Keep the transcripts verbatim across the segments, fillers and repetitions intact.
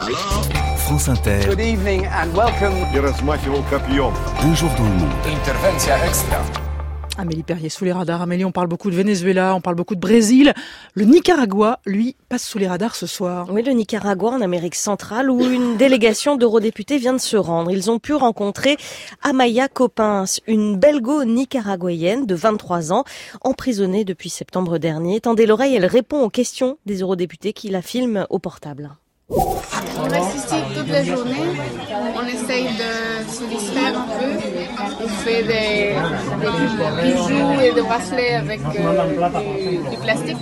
Alors France Inter. Good evening and welcome. Un jour dans le monde. Intervention extra. Amélie Perrier sous les radars. Amélie, on parle beaucoup de Venezuela, on parle beaucoup de Brésil. Le Nicaragua, lui, passe sous les radars ce soir. Oui, le Nicaragua en Amérique centrale où une délégation d'eurodéputés vient de se rendre. Ils ont pu rencontrer Amaya Coppens, une belgo-nicaraguayenne de vingt-trois ans, emprisonnée depuis septembre dernier. Tendez l'oreille, elle répond aux questions des eurodéputés qui la filment au portable. On reste ici toute la journée, on essaye de se distraire un peu, on fait des, des bijoux et des bracelets avec euh, du, du plastique.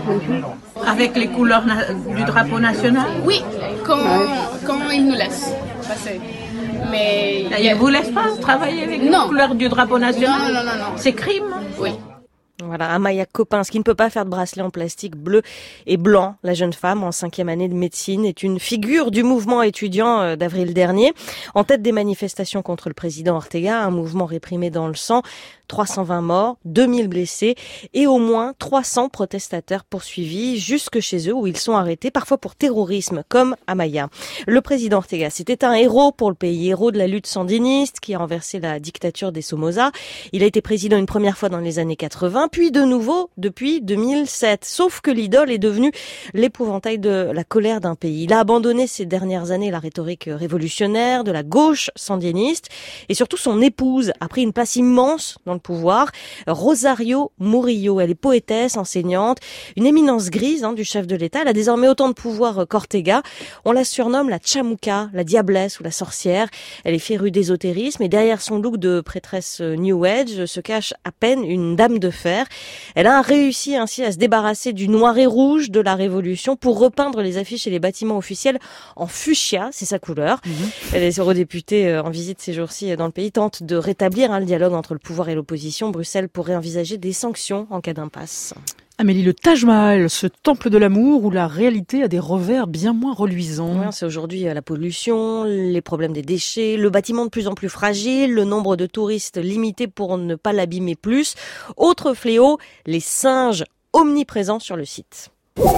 Avec les couleurs na- du drapeau national? Oui, quand, quand ils nous laissent passer. Mais Ils ne vous laissent pas travailler avec Non. les couleurs du drapeau national? Non, non, non, non. C'est crime? Oui. Voilà, Amaya Coppens, qui ne peut pas faire de bracelet en plastique bleu et blanc. La jeune femme, en cinquième année de médecine, est une figure du mouvement étudiant d'avril dernier. En tête des manifestations contre le président Ortega, un mouvement réprimé dans le sang, trois cent vingt morts, deux mille blessés et au moins trois cents protestateurs poursuivis jusque chez eux où ils sont arrêtés, parfois pour terrorisme, comme Amaya. Le président Ortega, c'était un héros pour le pays, héros de la lutte sandiniste qui a renversé la dictature des Somoza. Il a été président une première fois dans les années quatre-vingts, puis de nouveau depuis deux mille sept. Sauf que l'idole est devenue l'épouvantail de la colère d'un pays. Il a abandonné ces dernières années la rhétorique révolutionnaire de la gauche sandiniste et surtout son épouse a pris une place immense dans le pouvoir. Rosario Murillo, elle est poétesse, enseignante, une éminence grise hein, du chef de l'État. Elle a désormais autant de pouvoir qu'Ortega. On la surnomme la chamuca, la diablesse ou la sorcière. Elle est férue d'ésotérisme et derrière son look de prêtresse New Age se cache à peine une dame de fer. Elle a réussi ainsi à se débarrasser du noir et rouge de la Révolution pour repeindre les affiches et les bâtiments officiels en fuchsia, c'est sa couleur. Mmh. Les eurodéputés en visite ces jours-ci dans le pays tentent de rétablir hein, le dialogue entre le pouvoir et l'opposition. Bruxelles pourrait envisager des sanctions en cas d'impasse. Amélie, le Taj Mahal, ce temple de l'amour où la réalité a des revers bien moins reluisants. Ouais, c'est aujourd'hui la pollution, les problèmes des déchets, le bâtiment de plus en plus fragile, le nombre de touristes limité pour ne pas l'abîmer plus. Autre fléau, les singes omniprésents sur le site.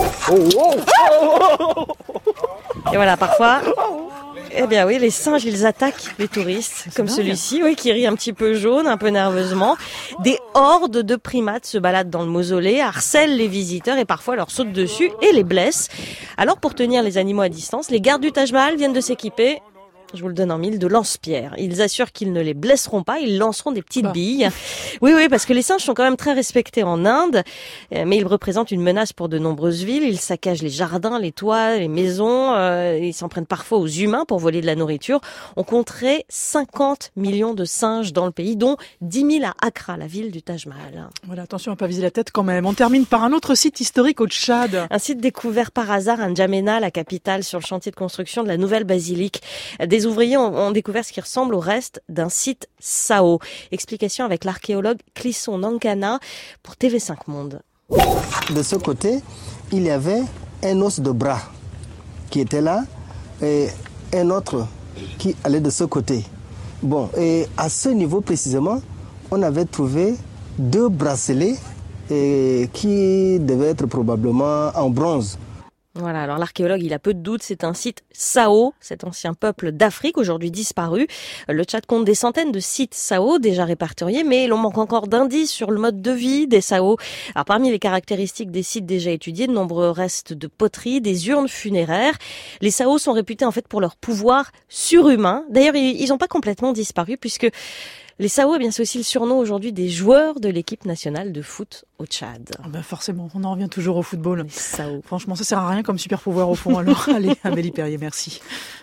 Et voilà, parfois... Eh bien oui, les singes, ils attaquent les touristes, c'est comme celui-ci, oui, qui rit un petit peu jaune, un peu nerveusement. Des hordes de primates se baladent dans le mausolée, harcèlent les visiteurs et parfois leur sautent dessus et les blessent. Alors pour tenir les animaux à distance, les gardes du Taj Mahal viennent de s'équiper, je vous le donne en mille, de lance-pierres. Ils assurent qu'ils ne les blesseront pas, ils lanceront des petites bah. billes. Oui, oui, parce que les singes sont quand même très respectés en Inde, mais ils représentent une menace pour de nombreuses villes. Ils saccagent les jardins, les toits, les maisons. Euh, ils s'en prennent parfois aux humains pour voler de la nourriture. On compterait cinquante millions de singes dans le pays, dont dix mille à Accra, la ville du Taj Mahal. Voilà, attention à pas viser la tête quand même. On termine par un autre site historique au Tchad. Un site découvert par hasard à N'Djamena, la capitale, sur le chantier de construction de la nouvelle basilique. Des ouvriers ont, ont découvert ce qui ressemble au reste d'un site Sao. Explication avec l'archéologue Clisson Nankana pour T V cinq Monde. De ce côté, il y avait un os de bras qui était là et un autre qui allait de ce côté. Bon, et à ce niveau précisément, on avait trouvé deux bracelets et qui devaient être probablement en bronze. Voilà, alors l'archéologue, il a peu de doutes, c'est un site Sao, cet ancien peuple d'Afrique, aujourd'hui disparu. Le Tchad compte des centaines de sites Sao déjà répertoriés, mais l'on manque encore d'indices sur le mode de vie des Sao. Alors parmi les caractéristiques des sites déjà étudiés, de nombreux restes de poterie, des urnes funéraires. Les Sao sont réputés en fait pour leur pouvoir surhumain. D'ailleurs, ils n'ont pas complètement disparu puisque les Sao, eh bien, c'est aussi le surnom aujourd'hui des joueurs de l'équipe nationale de foot au Tchad. Ah ben forcément, on en revient toujours au football. Les Sao. Franchement, ça sert à rien comme super pouvoir au fond. Alors, allez, Amélie Perrier, merci.